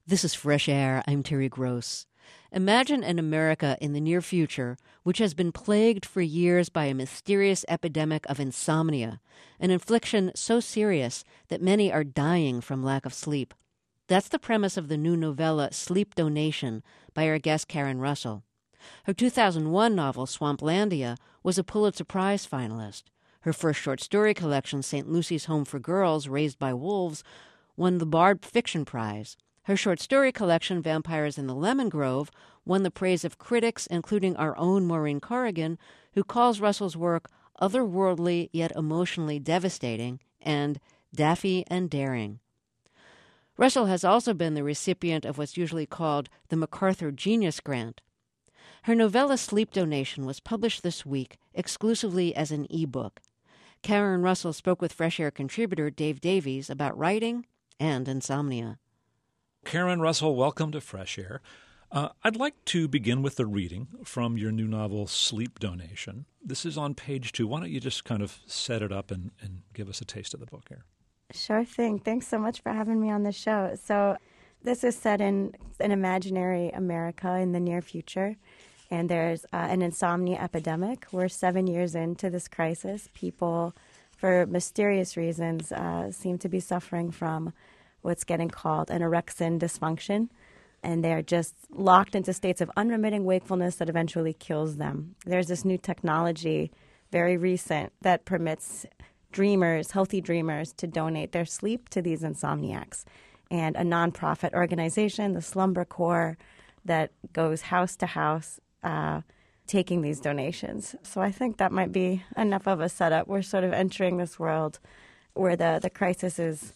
This is Fresh Air. I'm Terry Gross. Imagine an America in the near future which has been plagued for years by a mysterious epidemic of insomnia, an affliction so serious that many are dying from lack of sleep. That's the premise of the new novella Sleep Donation by our guest Karen Russell. Her 2001 novel Swamplandia was a Pulitzer Prize finalist. Her first short story collection, St. Lucy's Home for Girls Raised by Wolves, won the Bard Fiction Prize. Her short story collection, Vampires in the Lemon Grove, won the praise of critics, including our own Maureen Corrigan, who calls Russell's work otherworldly yet emotionally devastating and daffy and daring. Russell has also been the recipient of what's usually called the MacArthur Genius Grant. Her novella Sleep Donation was published this week exclusively as an e-book. Karen Russell spoke with Fresh Air contributor Dave Davies about writing and insomnia. Karen Russell, welcome to Fresh Air. I'd like to begin with the reading from your new novel, Sleep Donation. This is on page 2. Why don't you just kind of set it up and give us a taste of the book here? Sure thing. Thanks so much for having me on the show. So this is set in an imaginary America in the near future, and there's an insomnia epidemic. We're 7 years into this crisis. People, for mysterious reasons, seem to be suffering from what's getting called an orexin dysfunction, and they're just locked into states of unremitting wakefulness that eventually kills them. There's this new technology, very recent, that permits dreamers, healthy dreamers, to donate their sleep to these insomniacs. And a nonprofit organization, the Slumber Corps, that goes house to house taking these donations. So I think that might be enough of a setup. We're sort of entering this world where the crisis is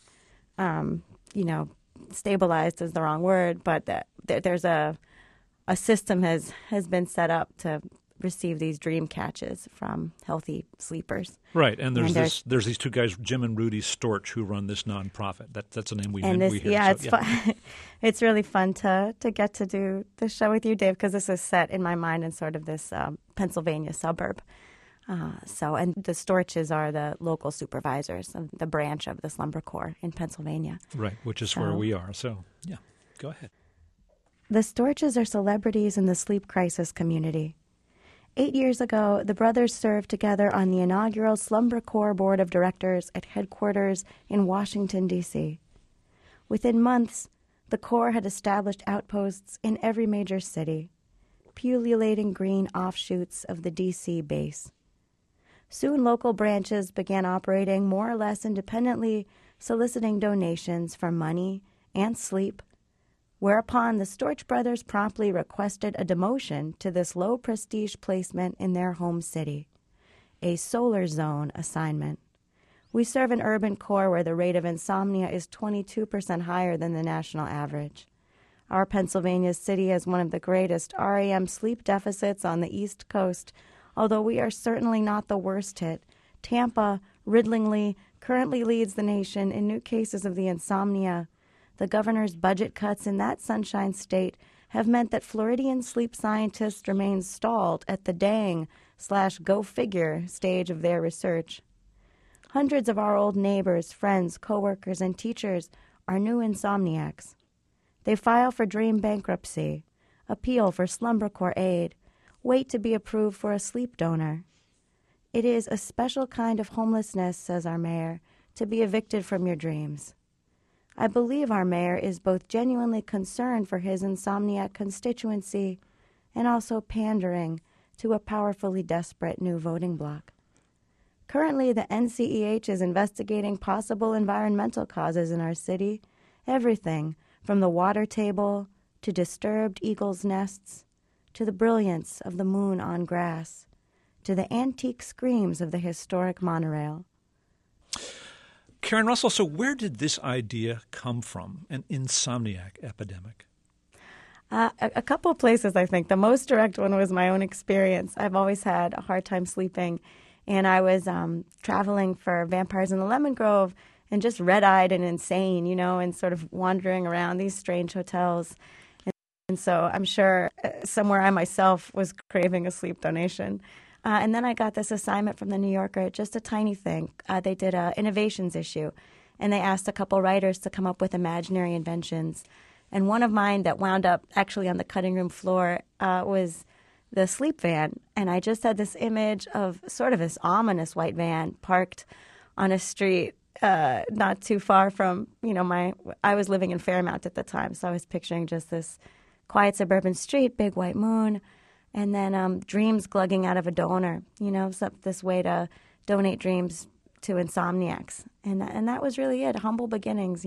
stabilized is the wrong word, but there's a system has been set up to receive these dream catches from healthy sleepers. Right, and there's these two guys, Jim and Rudy Storch, who run this nonprofit. That's a name we hear. Yeah, it's fun. It's really fun to get to do the show with you, Dave, because this is set in my mind in sort of this Pennsylvania suburb. And the Storches are the local supervisors of the branch of the Slumber Corps in Pennsylvania. Right, which is where we are. So, yeah, go ahead. The Storches are celebrities in the sleep crisis community. 8 years ago, the brothers served together on the inaugural Slumber Corps Board of Directors at headquarters in Washington, D.C. Within months, the Corps had established outposts in every major city, pullulating green offshoots of the D.C. base. Soon local branches began operating more or less independently, soliciting donations for money and sleep, whereupon the Storch brothers promptly requested a demotion to this low-prestige placement in their home city, a solar zone assignment. We serve an urban core where the rate of insomnia is 22% higher than the national average. Our Pennsylvania city has one of the greatest REM sleep deficits on the East Coast, although we are certainly not the worst hit. Tampa, riddlingly, currently leads the nation in new cases of the insomnia. The governor's budget cuts in that sunshine state have meant that Floridian sleep scientists remain stalled at the dang/go figure stage of their research. Hundreds of our old neighbors, friends, coworkers, and teachers are new insomniacs. They file for dream bankruptcy, appeal for Slumber Corps aid, wait to be approved for a sleep donor. It is a special kind of homelessness, says our mayor, to be evicted from your dreams. I believe our mayor is both genuinely concerned for his insomniac constituency and also pandering to a powerfully desperate new voting bloc. Currently, the NCEH is investigating possible environmental causes in our city, everything from the water table to disturbed eagles' nests, to the brilliance of the moon on grass, to the antique screams of the historic monorail. Karen Russell, so where did this idea come from, an insomniac epidemic? A couple of places, I think. The most direct one was my own experience. I've always had a hard time sleeping, and I was traveling for Vampires in the Lemon Grove and just red-eyed and insane, and sort of wandering around these strange hotels. And so I'm sure somewhere I myself was craving a sleep donation. And then I got this assignment from the New Yorker, just a tiny thing. They did an innovations issue, and they asked a couple writers to come up with imaginary inventions. And one of mine that wound up actually on the cutting room floor was the sleep van. And I just had this image of sort of this ominous white van parked on a street not too far from, I was living in Fairmount at the time, so I was picturing just this quiet suburban street, big white moon, and then dreams glugging out of a donor, this way to donate dreams to insomniacs. And that was really it, humble beginnings,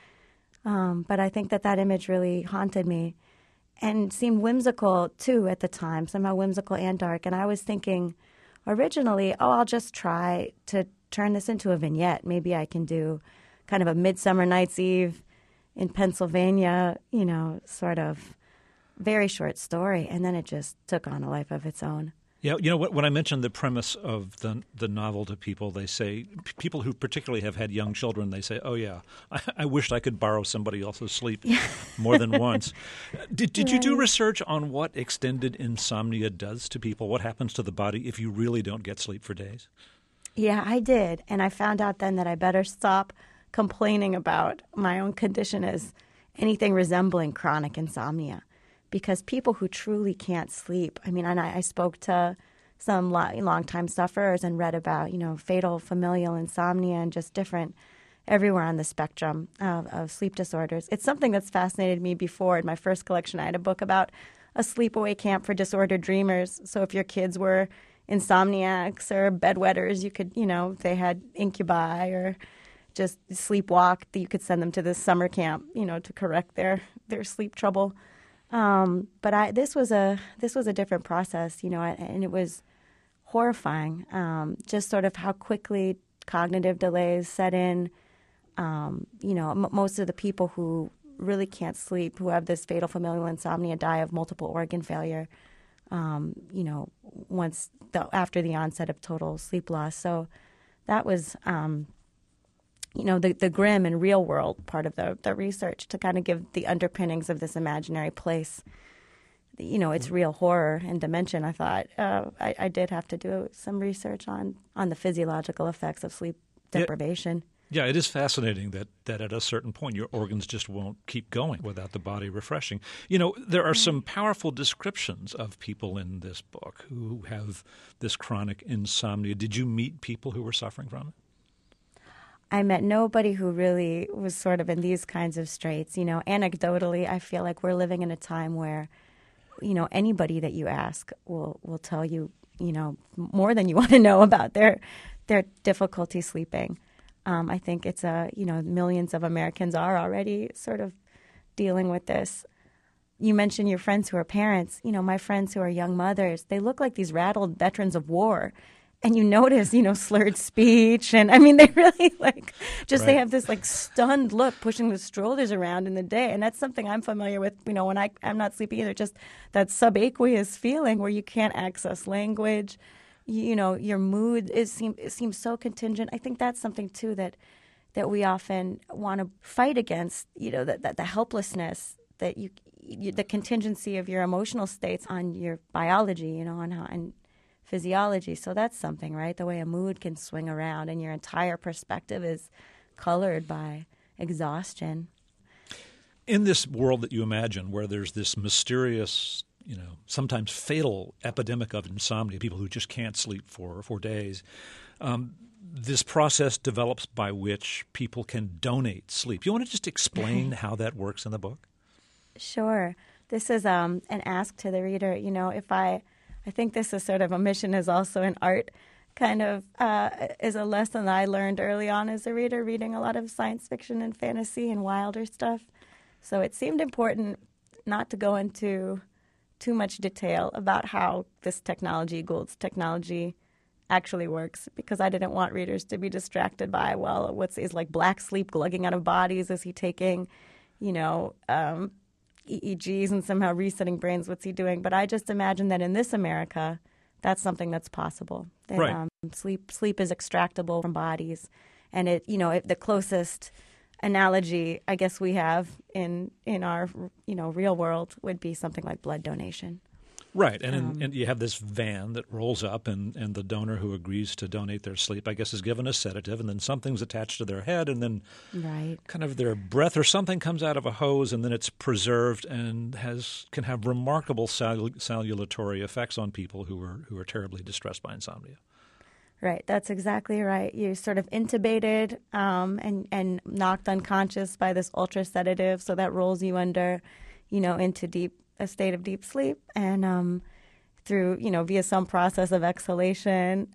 But I think that image really haunted me and seemed whimsical, too, at the time, somehow whimsical and dark. And I was thinking originally, I'll just try to turn this into a vignette. Maybe I can do kind of a Midsummer Night's Eve in Pennsylvania, sort of very short story. And then it just took on a life of its own. Yeah, when I mentioned the premise of the novel to people, they say, people who particularly have had young children, they say, oh, yeah, I wished I could borrow somebody else's sleep more than once. Did you do research on what extended insomnia does to people? What happens to the body if you really don't get sleep for days? Yeah, I did. And I found out then that I better stop complaining about my own condition as anything resembling chronic insomnia. Because people who truly can't sleep, and I spoke to some long-time sufferers and read about, fatal familial insomnia and just different everywhere on the spectrum of sleep disorders. It's something that's fascinated me before. In my first collection, I had a book about a sleepaway camp for disordered dreamers. So if your kids were insomniacs or bedwetters, you could, they had incubi or just sleepwalk, you could send them to this summer camp, to correct their sleep trouble. But this was a different process, and it was horrifying. Just sort of how quickly cognitive delays set in. Most of the people who really can't sleep, who have this fatal familial insomnia, die of multiple organ failure. After the onset of total sleep loss. So that was, the grim and real world part of the research to kind of give the underpinnings of this imaginary place, its real horror and dimension. I thought I did have to do some research on the physiological effects of sleep deprivation. Yeah, it is fascinating that at a certain point your organs just won't keep going without the body refreshing. There are some powerful descriptions of people in this book who have this chronic insomnia. Did you meet people who were suffering from it? I met nobody who really was sort of in these kinds of straits. Anecdotally, I feel like we're living in a time where, anybody that you ask will tell you, more than you want to know about their difficulty sleeping. I think it's millions of Americans are already sort of dealing with this. You mentioned your friends who are parents. My friends who are young mothers, they look like these rattled veterans of war. And you notice, slurred speech. And they really they have this stunned look pushing the strollers around in the day. And that's something I'm familiar with, when I'm not sleeping either, just that subaqueous feeling where you can't access language. Your mood seems so contingent. I think that's something, too, that we often want to fight against, that the helplessness, that the contingency of your emotional states on your biology, on how and physiology. So that's something, right? The way a mood can swing around and your entire perspective is colored by exhaustion. In this world that you imagine where there's this mysterious, sometimes fatal epidemic of insomnia, people who just can't sleep for days, this process develops by which people can donate sleep. You want to just explain how that works in the book? Sure. This is an ask to the reader. I think this is sort of a mission is also an art kind of is a lesson that I learned early on as a reader, reading a lot of science fiction and fantasy and wilder stuff. So it seemed important not to go into too much detail about how this technology, Gould's technology, actually works, because I didn't want readers to be distracted by, is black sleep glugging out of bodies? Is he taking, EEGs and somehow resetting brains? What's he doing? But I just imagine that in this America, that's something that's possible. That, right. Sleep is extractable from bodies, and the closest analogy I guess we have in our real world would be something like blood donation. Right, and you have this van that rolls up, and the donor who agrees to donate their sleep, I guess, is given a sedative, and then something's attached to their head, and then kind of their breath or something comes out of a hose, and then it's preserved and can have remarkable salutary effects on people who are terribly distressed by insomnia. Right, that's exactly right. You're sort of intubated and knocked unconscious by this ultra sedative, so that rolls you under, into a state of deep sleep, and through via some process of exhalation,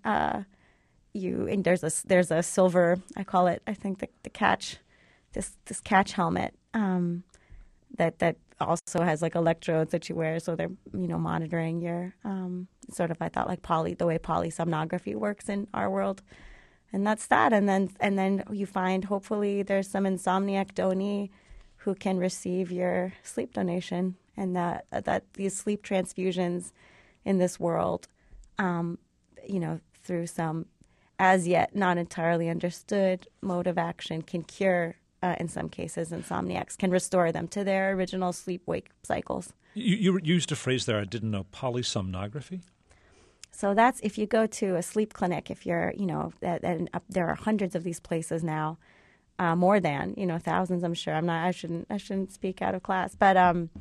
there's a silver, I call it, I think the catch, this catch helmet that also has like electrodes that you wear, so they're monitoring your sort of, I thought, like the way polysomnography works in our world, and that's that. And then you find, hopefully there's some insomniac donee who can receive your sleep donation, and that these sleep transfusions in this world, through some as yet not entirely understood mode of action, can cure, in some cases, insomniacs, can restore them to their original sleep-wake cycles. You used a phrase there I didn't know, polysomnography? So that's if you go to a sleep clinic, if you're, and there are hundreds of these places now, more than, thousands, I'm sure. I shouldn't speak out of class. But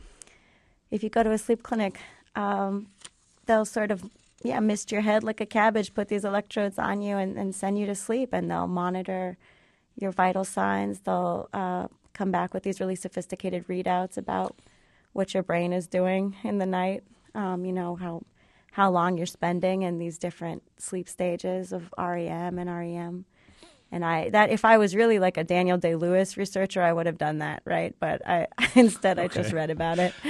if you go to a sleep clinic, they'll sort of, mist your head like a cabbage, put these electrodes on you and send you to sleep, and they'll monitor your vital signs. They'll come back with these really sophisticated readouts about what your brain is doing in the night, how long you're spending in these different sleep stages of REM and REM. And if I was really like a Daniel Day-Lewis researcher, I would have done that, right? But instead I just read about it.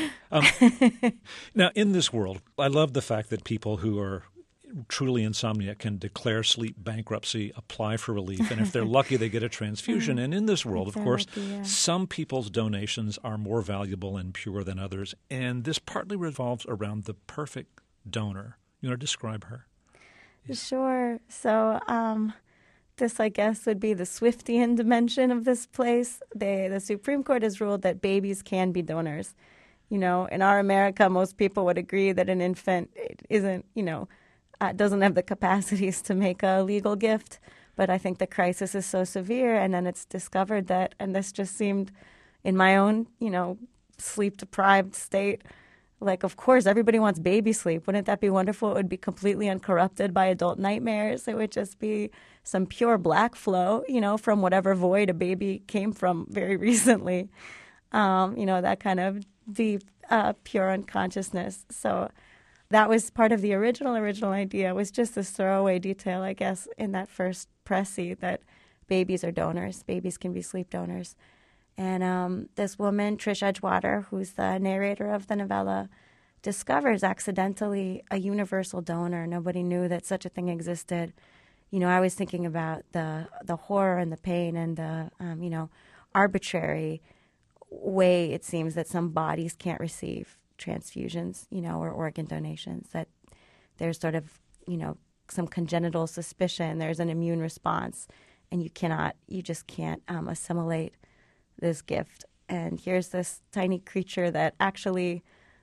Now, in this world, I love the fact that people who are truly insomniac can declare sleep bankruptcy, apply for relief, and if they're lucky, they get a transfusion. And in this world, of course, some people's donations are more valuable and pure than others, and this partly revolves around the perfect donor. You want to describe her? Sure. So this, I guess, would be the Swiftian dimension of this place. The Supreme Court has ruled that babies can be donors. In our America, most people would agree that an infant isn't, doesn't have the capacities to make a legal gift. But I think the crisis is so severe, and then it's discovered that, and this just seemed, in my own, sleep-deprived state, like, of course, everybody wants baby sleep. Wouldn't that be wonderful? It would be completely uncorrupted by adult nightmares. It would just be some pure black flow, from whatever void a baby came from very recently. That kind of deep, pure unconsciousness. So that was part of the original idea, was just this throwaway detail, I guess, in that first précis, that babies are donors. Babies can be sleep donors. And this woman, Trish Edgewater, who's the narrator of the novella, discovers accidentally a universal donor. Nobody knew that such a thing existed. I was thinking about the horror and the pain and the, arbitrary way it seems that some bodies can't receive transfusions, or organ donations, that there's sort of, some congenital suspicion, there's an immune response, and you just can't assimilate this gift. And here's this tiny creature that actually,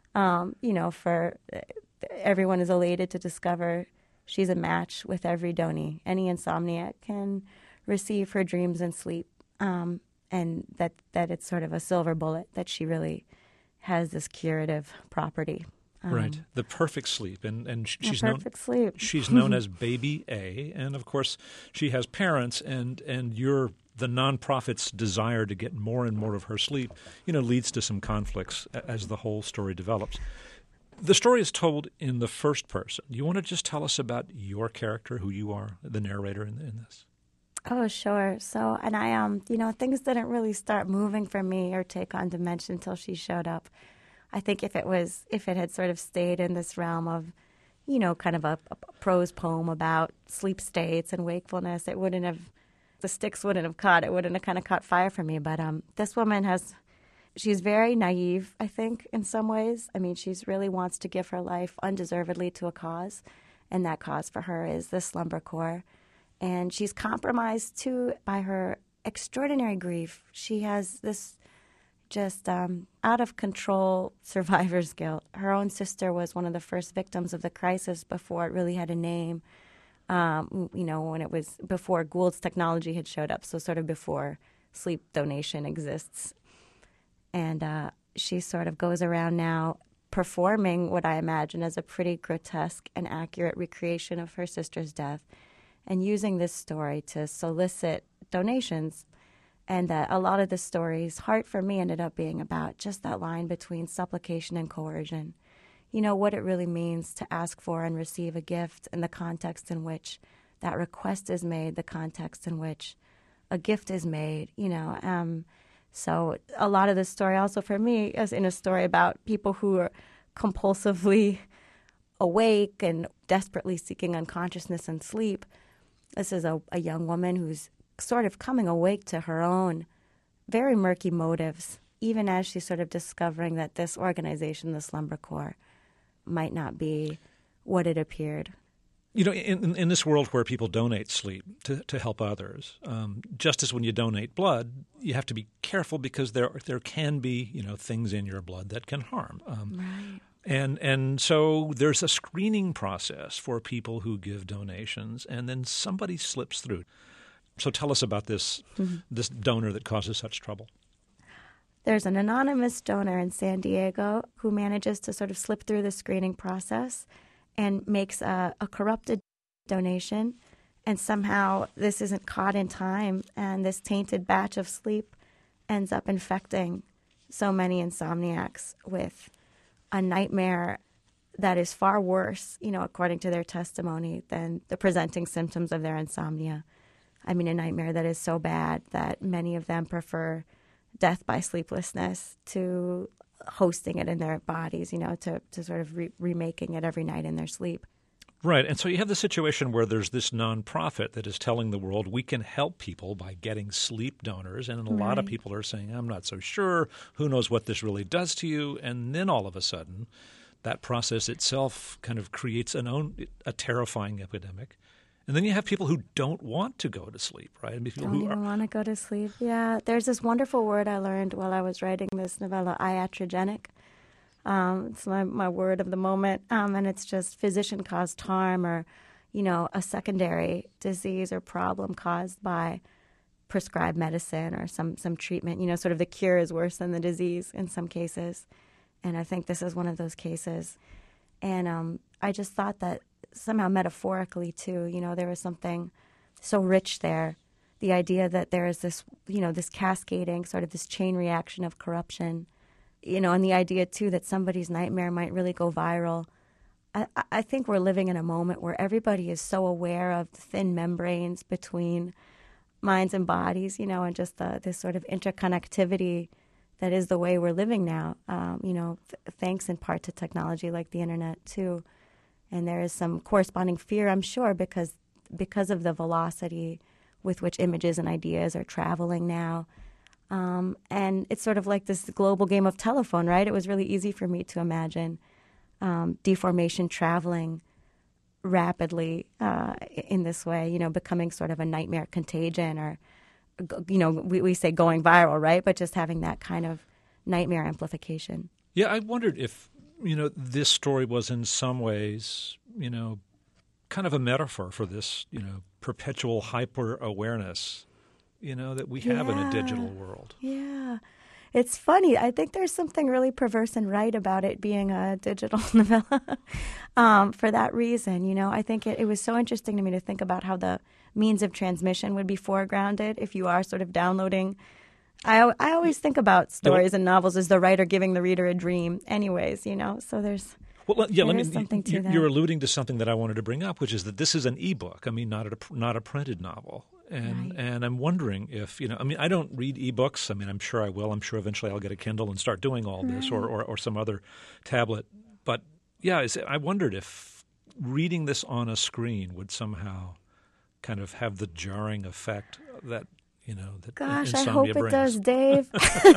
for everyone is elated to discover she's a match with every donee. Any insomniac can receive her dreams and sleep, and that it's sort of a silver bullet, that she really has this curative property. Right, the perfect sleep, and she's sleep. She's known as Baby A, and of course she has parents, and you're the nonprofit's desire to get more and more of her sleep, leads to some conflicts as the whole story develops. The story is told in the first person. You want to just tell us about your character, who you are, the narrator in this? Oh, sure. So, and I, things didn't really start moving for me or take on dimension until she showed up. I think if it had sort of stayed in this realm of, kind of a prose poem about sleep states and wakefulness, the sticks wouldn't have caught. It wouldn't have kind of caught fire for me. But this woman she's very naive, I think, in some ways. I mean, she's really wants to give her life undeservedly to a cause, and that cause for her is the slumber core. And she's compromised, too, by her extraordinary grief. She has this just out of control survivor's guilt. Her own sister was one of the first victims of the crisis before it really had a name. When it was before Gould's technology had showed up, so sort of before sleep donation exists. And she sort of goes around now performing what I imagine as a pretty grotesque and accurate recreation of her sister's death and using this story to solicit donations. And that a lot of the story's heart for me ended up being about just that line between supplication and coercion. You know, what it really means to ask for and receive a gift and the context in which that request is made, the context in which a gift is made, So a lot of the story also for me is in a story about people who are compulsively awake and desperately seeking unconsciousness and sleep. This is a young woman who's sort of coming awake to her own very murky motives, even as she's sort of discovering that this organization, the Slumber Corps, might not be what it appeared. You know, in this world where people donate sleep to help others, just as when you donate blood, you have to be careful because there can be, things in your blood that can harm. Right. And so there's a screening process for people who give donations, and then somebody slips through. So tell us about this donor that causes such trouble. There's an anonymous donor in San Diego who manages to sort of slip through the screening process and makes a corrupted donation, and somehow this isn't caught in time, and this tainted batch of sleep ends up infecting so many insomniacs with a nightmare that is far worse, according to their testimony, than the presenting symptoms of their insomnia. I mean, a nightmare that is so bad that many of them prefer death by sleeplessness to hosting it in their bodies, to sort of remaking it every night in their sleep. Right. And so you have the situation where there's this nonprofit that is telling the world we can help people by getting sleep donors. And a lot of people are saying, I'm not so sure. Who knows what this really does to you? And then all of a sudden, that process itself kind of creates a terrifying epidemic. And then you have people who don't want to go to sleep, right? Don't even want to go to sleep. Yeah, there's this wonderful word I learned while I was writing this novella, iatrogenic. It's my word of the moment, and it's just physician-caused harm or, a secondary disease or problem caused by prescribed medicine or some treatment. Sort of the cure is worse than the disease in some cases, and I think this is one of those cases. And I just thought that somehow metaphorically, too, there was something so rich there. The idea that there is this, this cascading, sort of this chain reaction of corruption, and the idea, too, that somebody's nightmare might really go viral. I think we're living in a moment where everybody is so aware of the thin membranes between minds and bodies, and just this sort of interconnectivity that is the way we're living now, thanks in part to technology like the internet, too. And there is some corresponding fear, I'm sure, because of the velocity with which images and ideas are traveling now. And it's sort of like this global game of telephone, right? It was really easy for me to imagine deformation traveling rapidly in this way, becoming sort of a nightmare contagion or, we say going viral, right? But just having that kind of nightmare amplification. Yeah, I wondered if this story was in some ways, kind of a metaphor for this, perpetual hyper-awareness, that we have in a digital world. Yeah. It's funny. I think there's something really perverse and right about it being a digital novella for that reason. I think it was so interesting to me to think about how the means of transmission would be foregrounded if you are sort of downloading. I always think about stories and novels as the writer giving the reader a dream anyways, so there's something to that. You're alluding to something that I wanted to bring up, which is that this is an ebook. I mean, not a printed novel. And I'm wondering if, I don't read ebooks. I mean, I'm sure I will. I'm sure eventually I'll get a Kindle and start doing all this or some other tablet. But, yeah, I wondered if reading this on a screen would somehow kind of have the jarring effect that Gosh, insomnia I hope brings. it does, Dave.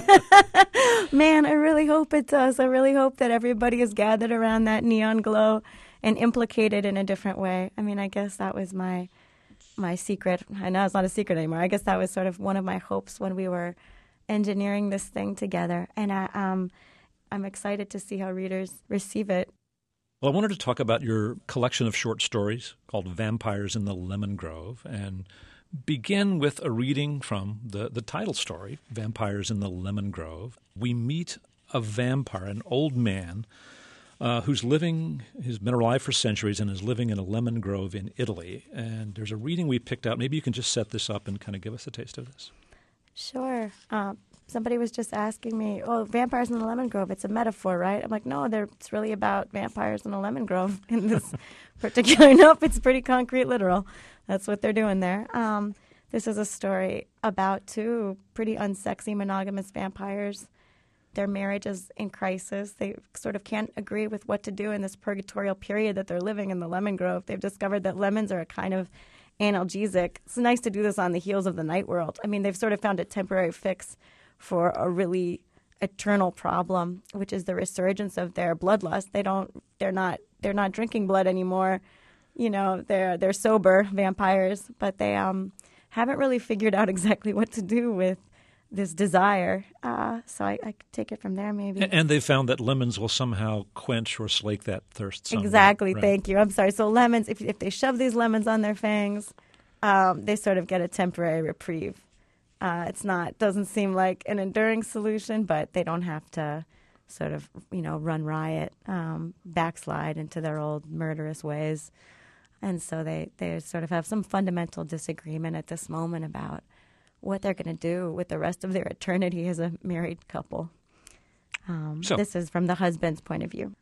Man, I really hope it does. I really hope that everybody is gathered around that neon glow and implicated in a different way. I mean, I guess that was my secret. I know it's not a secret anymore. I guess that was sort of one of my hopes when we were engineering this thing together. And I'm excited to see how readers receive it. Well, I wanted to talk about your collection of short stories called Vampires in the Lemon Grove and begin with a reading from the title story, Vampires in the Lemon Grove. We meet a vampire, an old man, who's been alive for centuries and is living in a lemon grove in Italy. And there's a reading we picked out. Maybe you can just set this up and kind of give us a taste of this. Sure. Somebody was just asking me, vampires in the lemon grove, it's a metaphor, right? I'm like, no, it's really about vampires in a lemon grove in this particular. Nope, it's pretty concrete, literal. That's what they're doing there. This is a story about two pretty unsexy monogamous vampires. Their marriage is in crisis. They sort of can't agree with what to do in this purgatorial period that they're living in the lemon grove. They've discovered that lemons are a kind of analgesic. It's nice to do this on the heels of the night world. I mean, they've sort of found a temporary fix for a really eternal problem, which is the resurgence of their bloodlust. They're not drinking blood anymore. You know, they're sober vampires, but they haven't really figured out exactly what to do with this desire. So I could take it from there, maybe. And they found that lemons will somehow quench or slake that thirst somewhat. Exactly. Right. Thank you. I'm sorry. So lemons, if they shove these lemons on their fangs, they sort of get a temporary reprieve. Doesn't seem like an enduring solution, but they don't have to sort of, run riot, backslide into their old murderous ways. And so they sort of have some fundamental disagreement at this moment about what they're going to do with the rest of their eternity as a married couple. This is from the husband's point of view.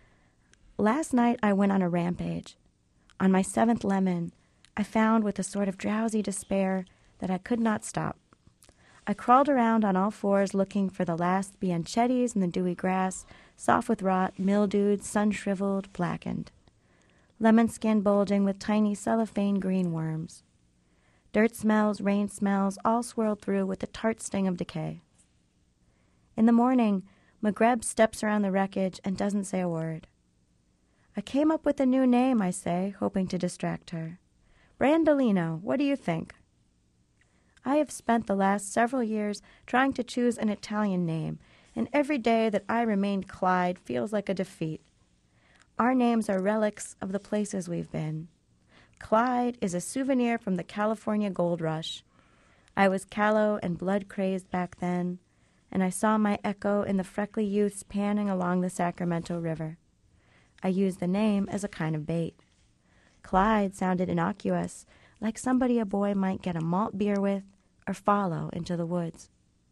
Last night I went on a rampage. On my 7th lemon, I found with a sort of drowsy despair that I could not stop. I crawled around on all fours looking for the last bianchettis in the dewy grass, soft with rot, mildewed, sun-shriveled, blackened. Lemon skin bulging with tiny cellophane green worms. Dirt smells, rain smells, all swirled through with the tart sting of decay. In the morning, Magreb steps around the wreckage and doesn't say a word. I came up with a new name, I say, hoping to distract her. Brandolino, what do you think? I have spent the last several years trying to choose an Italian name, and every day that I remain Clyde feels like a defeat. Our names are relics of the places we've been. Clyde is a souvenir from the California gold rush. I was callow and blood-crazed back then, and I saw my echo in the freckly youths panning along the Sacramento River. I used the name as a kind of bait. Clyde sounded innocuous, like somebody a boy might get a malt beer with or follow into the woods.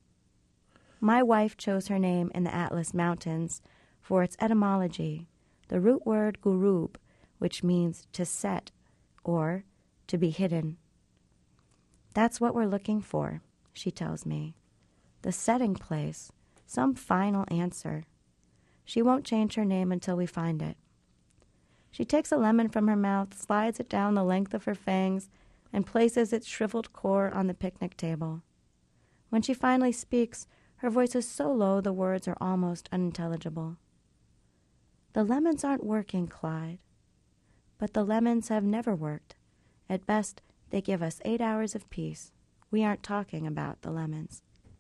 My wife chose her name in the Atlas Mountains for its etymology, the root word gurub, which means to set or to be hidden. That's what we're looking for, she tells me. The setting place, some final answer. She won't change her name until we find it. She takes a lemon from her mouth, slides it down the length of her fangs, and places its shriveled core on the picnic table. When she finally speaks, her voice is so low the words are almost unintelligible. The lemons aren't working, Clyde. But the lemons have never worked. At best, they give us 8 hours of peace. We aren't talking about the lemons.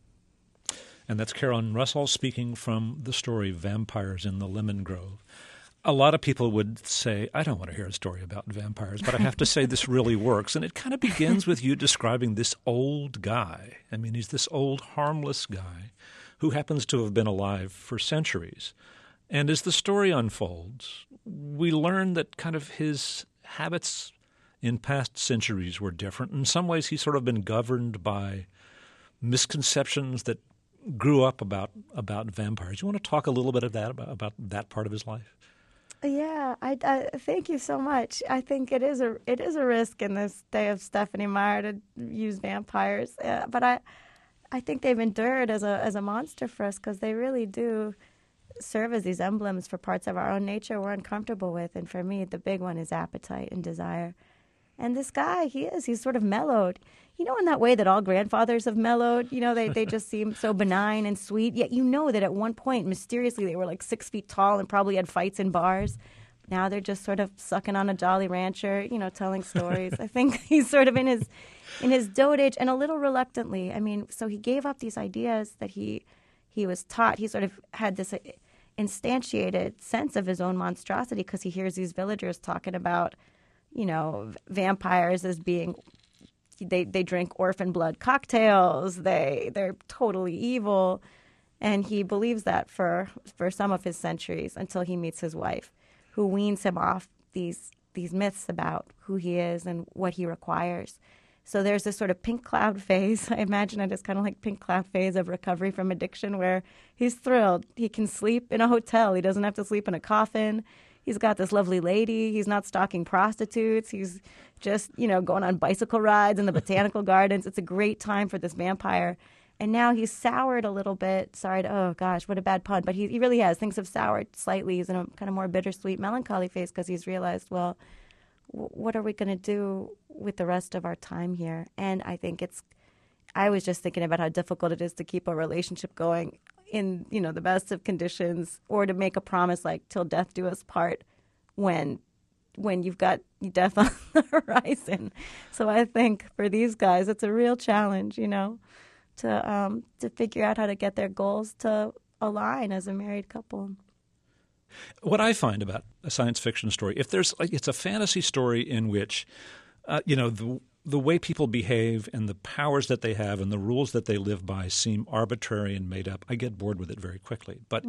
And that's Karen Russell speaking from the story Vampires in the Lemon Grove. A lot of people would say, I don't want to hear a story about vampires, but I have to say this really works. And it kind of begins with you describing this old guy. I mean, he's this old, harmless guy who happens to have been alive for centuries. And as the story unfolds, we learn that kind of his habits in past centuries were different. In some ways, he's sort of been governed by misconceptions that grew up about vampires. You want to talk a little bit of that, about that part of his life? Yeah, I thank you so much. I think it is a risk in this day of Stephenie Meyer to use vampires, but I think they've endured as a monster for us because they really do serve as these emblems for parts of our own nature we're uncomfortable with. And for me, the big one is appetite and desire. And this guy, he's sort of mellowed. In that way that all grandfathers have mellowed. They just seem so benign and sweet. Yet that at one point, mysteriously, they were like 6 feet tall and probably had fights in bars. Now they're just sort of sucking on a Jolly Rancher, telling stories. I think he's sort of in in his dotage, and a little reluctantly. I mean, so he gave up these ideas that he was taught. He sort of had this instantiated sense of his own monstrosity because he hears these villagers talking about, vampires as being, they drink orphan blood cocktails. They're totally evil. And he believes that for some of his centuries until he meets his wife, who weans him off these myths about who he is and what he requires. So there's this sort of pink cloud phase. I imagine it as kind of like pink cloud phase of recovery from addiction where he's thrilled. He can sleep in a hotel. He doesn't have to sleep in a coffin. He's got this lovely lady. He's not stalking prostitutes. He's just, going on bicycle rides in the botanical gardens. It's a great time for this vampire. And now he's soured a little bit. Oh gosh, what a bad pun. But he really has. Things have soured slightly. He's in a kind of more bittersweet, melancholy phase because he's realized, well, what are we going to do with the rest of our time here? And I was just thinking about how difficult it is to keep a relationship going in, the best of conditions, or to make a promise like till death do us part when you've got death on the horizon. So I think for these guys, it's a real challenge, to figure out how to get their goals to align as a married couple. What I find about a science fiction story, if it's a fantasy story in which, the way people behave and the powers that they have and the rules that they live by seem arbitrary and made up, I get bored with it very quickly. But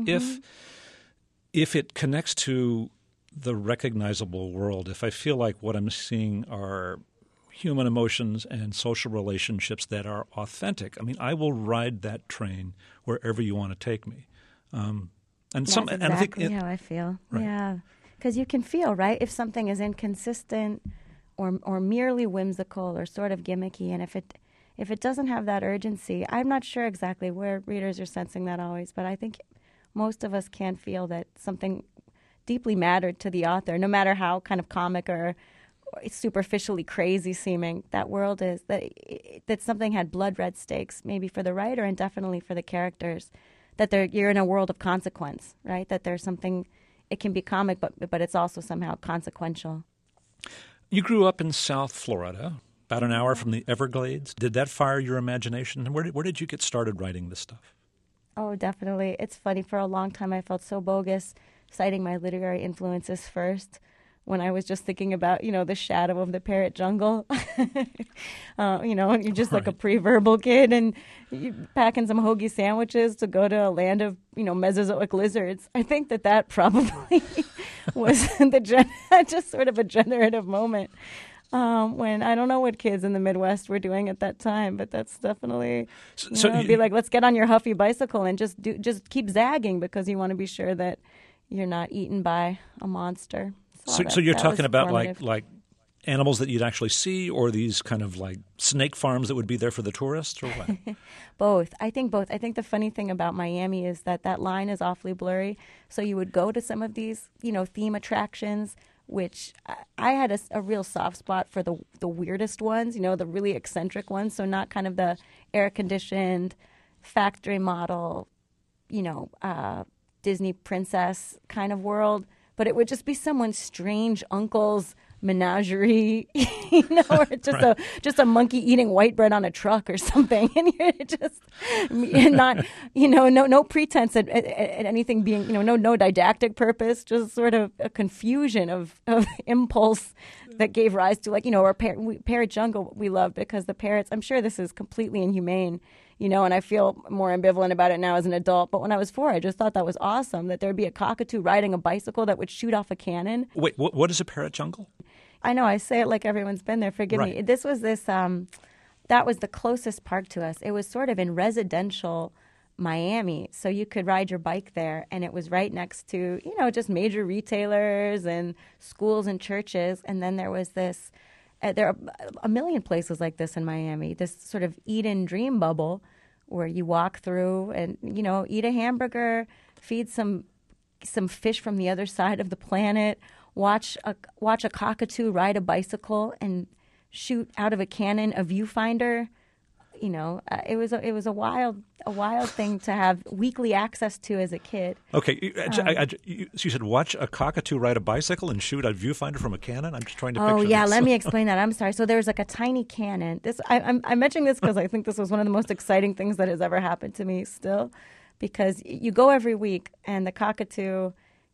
if it connects to the recognizable world, if I feel like what I'm seeing are human emotions and social relationships that are authentic, I will ride that train wherever you want to take me. That's exactly how I feel. Right. Yeah, because you can feel, right, if something is inconsistent or merely whimsical or sort of gimmicky, and if it doesn't have that urgency, I'm not sure exactly where readers are sensing that always, but I think most of us can feel that something deeply mattered to the author, no matter how kind of comic or superficially crazy seeming that world is, that something had blood red stakes, maybe for the writer and definitely for the characters. That you're in a world of consequence, right? That there's something, it can be comic, but it's also somehow consequential. You grew up in South Florida, about an hour from the Everglades. Did that fire your imagination? And where did you get started writing this stuff? Oh, definitely. It's funny. For a long time, I felt so bogus citing my literary influences first, when I was just thinking about, the shadow of the parrot jungle. You're just like a pre-verbal kid and you packing some hoagie sandwiches to go to a land of, Mesozoic lizards. I think that probably was just sort of a generative moment when I don't know what kids in the Midwest were doing at that time, but that's definitely, be like, let's get on your Huffy bicycle and just keep zagging because you want to be sure that you're not eaten by a monster. So you're talking about like animals that you'd actually see, or these kind of like snake farms that would be there for the tourists, or what? Both. I think both. I think the funny thing about Miami is that line is awfully blurry. So you would go to some of these, theme attractions, which I had a real soft spot for the weirdest ones, the really eccentric ones. So not kind of the air-conditioned factory model, Disney princess kind of world. But it would just be someone's strange uncle's menagerie, or just a monkey eating white bread on a truck or something, and you're just not, no pretense at anything being, no didactic purpose, just sort of a confusion of impulse that gave rise to our parrot jungle we loved because the parrots. I'm sure this is completely inhumane. And I feel more ambivalent about it now as an adult. But when I was 4, I just thought that was awesome, that there'd be a cockatoo riding a bicycle that would shoot off a cannon. Wait, what is a parrot jungle? I know, I say it like everyone's been there. Forgive me. That was the closest park to us. It was sort of in residential Miami. So you could ride your bike there, and it was right next to, just major retailers and schools and churches. And then there was this... there are a million places like this in Miami, this sort of Eden dream bubble where you walk through and, eat a hamburger, feed some fish from the other side of the planet, watch a cockatoo ride a bicycle and shoot out of a cannon a viewfinder. It was a a wild thing to have weekly access to as a kid. Okay, so you said watch a cockatoo ride a bicycle and shoot a viewfinder from a cannon? I'm just trying to picture Oh, yeah, this. let me explain that. I'm sorry. So there's like a tiny cannon. I'm mentioning this because I think this was one of the most exciting things that has ever happened to me still, because you go every week and the cockatoo,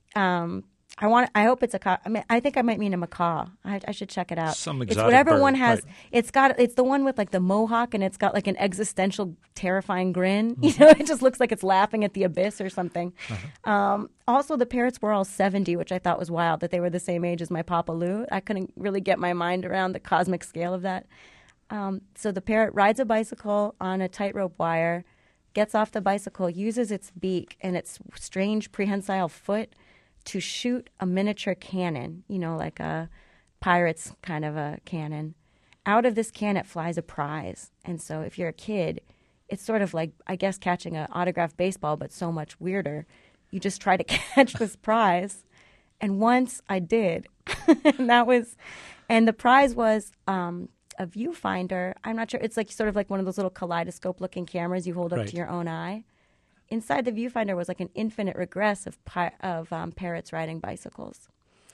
I hope it's I think I might mean a macaw. I should check it out. Some it's exotic whatever bird, one has. right. It's the one with like the mohawk, and it's got like an existential, terrifying grin. You know, it just looks like it's laughing at the abyss or something. Also, the parrots were all 70, which I thought was wild, that they were the same age as my Papa Lou. I couldn't really get my mind around the cosmic scale of that. So the parrot rides a bicycle on a tightrope wire, gets off the bicycle, uses its beak and its strange prehensile foot to shoot a miniature cannon, you know, like a pirate's kind of a cannon. Out of this cannon flies a prize. And so if you're a kid, it's sort of like, I guess, catching an autographed baseball, but so much weirder. You just try to catch this prize. And once I did, and the prize was a viewfinder. I'm not sure. It's like sort of like one of those little kaleidoscope-looking cameras you hold up to your own eye. Inside the viewfinder was like an infinite regress of parrots riding bicycles.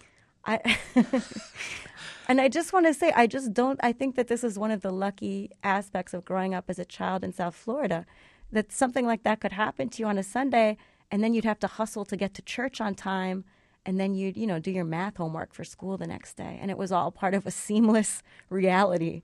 And I just want to say, I think that this is one of the lucky aspects of growing up as a child in South Florida, that something like that could happen to you on a Sunday, and then you'd have to hustle to get to church on time, and then you'd, do your math homework for school the next day. And it was all part of a seamless reality.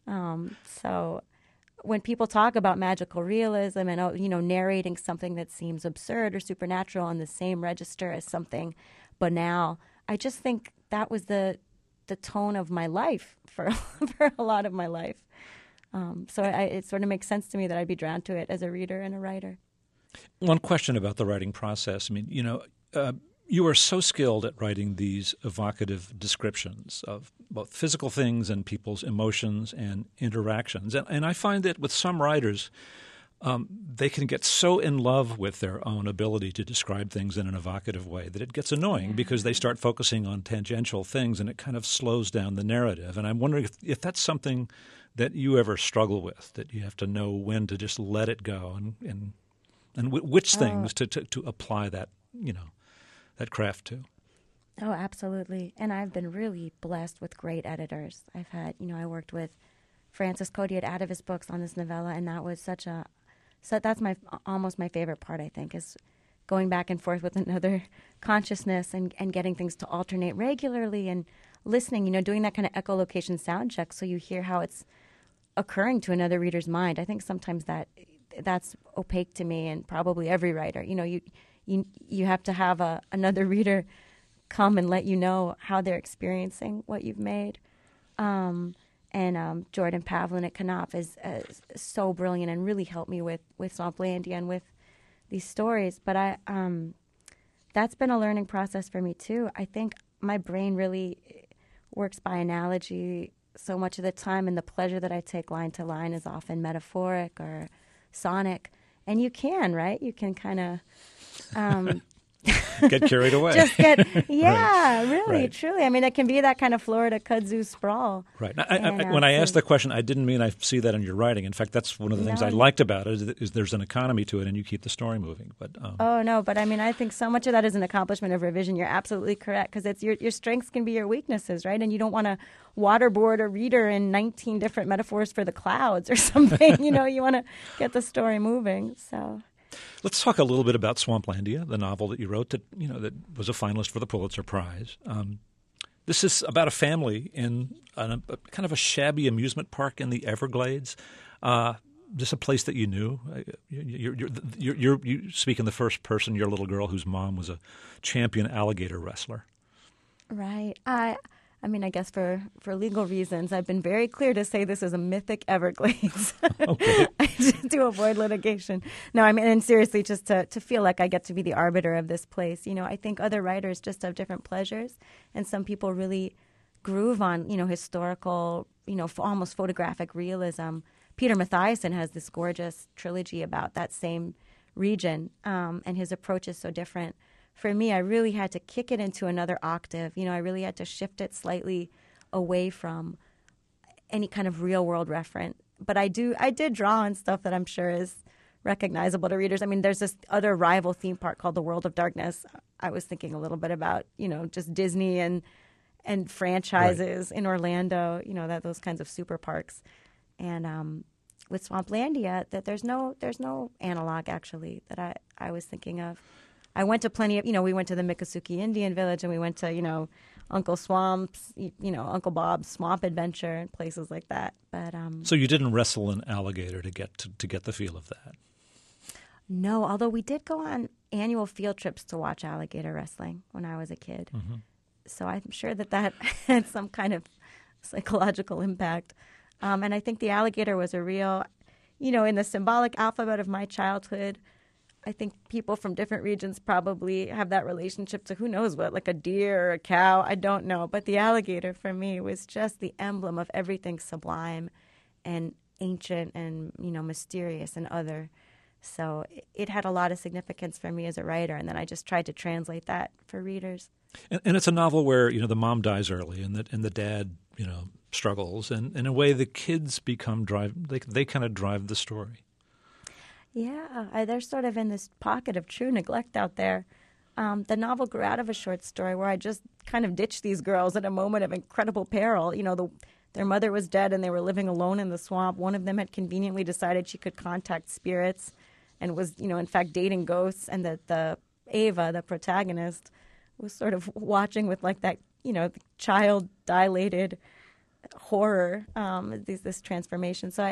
So when people talk about magical realism and, narrating something that seems absurd or supernatural on the same register as something banal, I just think that was the tone of my life for a lot of my life. So it sort of makes sense to me that I'd be drawn to it as a reader and a writer. One question about the writing process. I mean, you are so skilled at writing these evocative descriptions of both physical things and people's emotions and interactions. And I find that with some writers, they can get so in love with their own ability to describe things in an evocative way that it gets annoying because they start focusing on tangential things and it kind of slows down the narrative. And I'm wondering if that's something that you ever struggle with, that you have to know when to just let it go and which things to apply that, that craft to. Oh, absolutely. And I've been really blessed with great editors. I've had, I worked with Francis Cody at Atavist Books on this novella, and that was that's almost my favorite part, I think, is going back and forth with another consciousness and getting things to alternate regularly and listening, doing that kind of echolocation sound check so you hear how it's occurring to another reader's mind. I think sometimes that's opaque to me and probably every writer. You have to have another reader come and let you know how they're experiencing what you've made. And Jordan Pavlin at Knopf is so brilliant and really helped me with Swamplandia and with these stories. But that's been a learning process for me too. I think my brain really works by analogy so much of the time, and the pleasure that I take line to line is often metaphoric or sonic. And you can, right? You can kind of get carried away. Really, truly. I mean, it can be that kind of Florida kudzu sprawl. Right. When I asked the question, I didn't mean I see that in your writing. In fact, that's one of the things I liked about it is there's an economy to it, and you keep the story moving. But but I mean, I think so much of that is an accomplishment of revision. You're absolutely correct, because it's your strengths can be your weaknesses, right? And you don't want to waterboard a reader in 19 different metaphors for the clouds or something. You want to get the story moving. So. Let's talk a little bit about Swamplandia, the novel that you wrote that was a finalist for the Pulitzer Prize. This is about a family in a kind of a shabby amusement park in the Everglades. Just a place that you knew. You speak in the first person. You're a little girl whose mom was a champion alligator wrestler. Right. I mean, I guess for legal reasons, I've been very clear to say this is a mythic Everglades to avoid litigation. No, I mean, and seriously, just to feel like I get to be the arbiter of this place. I think other writers just have different pleasures, and some people really groove on, historical, almost photographic realism. Peter Mathiasson has this gorgeous trilogy about that same region, and his approach is so different. For me, I really had to kick it into another octave. I really had to shift it slightly away from any kind of real world reference. But I did draw on stuff that I'm sure is recognizable to readers. I mean, there's this other rival theme park called the World of Darkness. I was thinking a little bit about, just Disney and franchises in Orlando, that those kinds of super parks. And with Swamplandia, that there's no analog actually that I was thinking of. I went to plenty of, we went to the Miccosukee Indian Village, and we went to, Uncle Swamp's, Uncle Bob's Swamp Adventure and places like that. But so you didn't wrestle an alligator to get the feel of that? No, although we did go on annual field trips to watch alligator wrestling when I was a kid. Mm-hmm. So I'm sure that had some kind of psychological impact. And I think the alligator was a real, in the symbolic alphabet of my childhood, I think people from different regions probably have that relationship to who knows what, like a deer or a cow. I don't know. But the alligator for me was just the emblem of everything sublime and ancient and, mysterious and other. So it had a lot of significance for me as a writer. And then I just tried to translate that for readers. And it's a novel where, the mom dies early and the dad, struggles. And in a way, the kids they kind of drive the story. Yeah, they're sort of in this pocket of true neglect out there. The novel grew out of a short story where I just kind of ditched these girls at a moment of incredible peril. Their mother was dead and they were living alone in the swamp. One of them had conveniently decided she could contact spirits and was, in fact, dating ghosts. And that the Ava, the protagonist, was sort of watching with like that, child-dilated horror, this transformation. So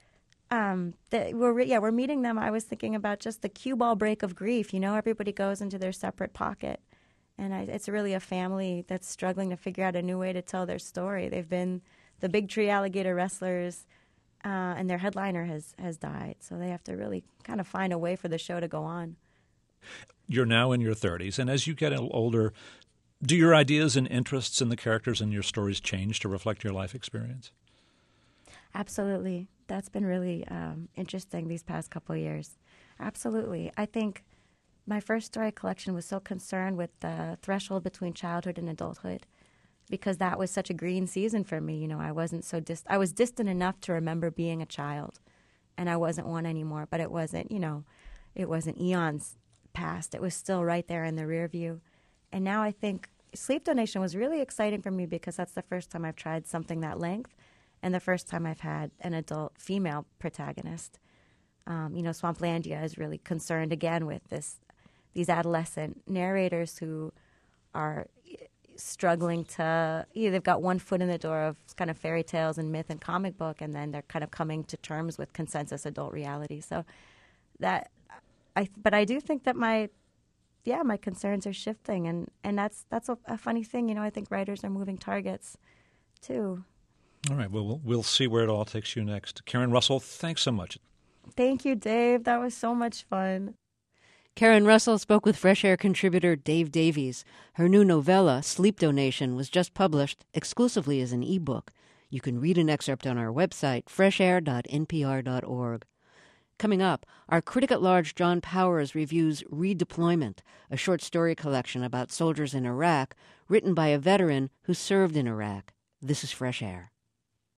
we're meeting them. I was thinking about just the cue ball break of grief. Everybody goes into their separate pocket. And it's really a family that's struggling to figure out a new way to tell their story. They've been the Big Tree Alligator Wrestlers, and their headliner has died. So they have to really kind of find a way for the show to go on. You're now in your 30s, and as you get older, do your ideas and interests in the characters in your stories change to reflect your life experience? Absolutely. That's been really interesting these past couple of years. Absolutely. I think my first story collection was so concerned with the threshold between childhood and adulthood because that was such a green season for me. I wasn't so I was distant enough to remember being a child, and I wasn't one anymore, but it wasn't, it wasn't eons past. It was still right there in the rear view. And now I think Sleep Donation was really exciting for me because that's the first time I've tried something that length. And the first time I've had an adult female protagonist. Swamplandia is really concerned again with these adolescent narrators who are struggling to, they've got one foot in the door of kind of fairy tales and myth and comic book, and then they're kind of coming to terms with consensus adult reality. So but I do think that my concerns are shifting, and that's a funny thing. I think writers are moving targets too. All right. Well, we'll see where it all takes you next. Karen Russell, thanks so much. Thank you, Dave. That was so much fun. Karen Russell spoke with Fresh Air contributor Dave Davies. Her new novella, Sleep Donation, was just published exclusively as an ebook. You can read an excerpt on our website, freshair.npr.org. Coming up, our critic at large John Powers reviews Redeployment, a short story collection about soldiers in Iraq, written by a veteran who served in Iraq. This is Fresh Air.